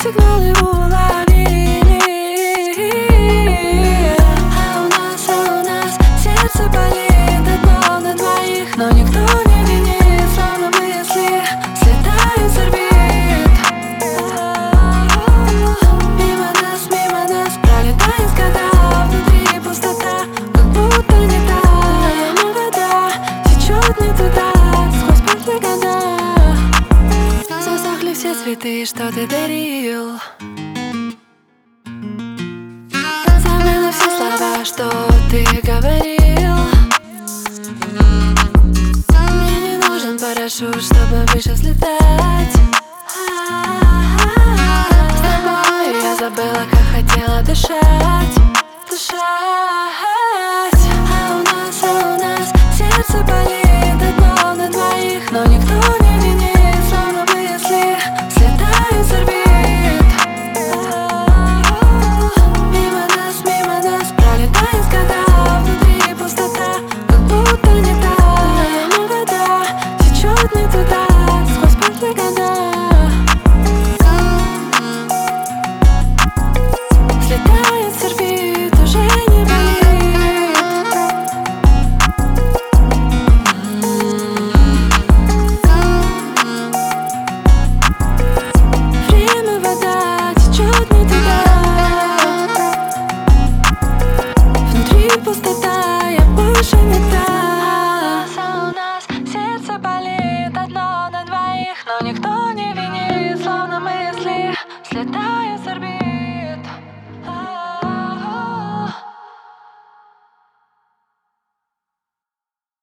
сигналы уловили. А у нас сердце болит одно на двоих, но никто не винит, словно мысли слетают с орбит. Мимо нас пролетает года, внутри пустота, как будто не та. Но вода течет не туда, сквозь прошли года. Засохли все цветы, что ты дарил. Забыла все слова, что ты говорил. Мне не нужен парашют, чтобы выше взлетать. С тобой я забыла, как хотела дышать.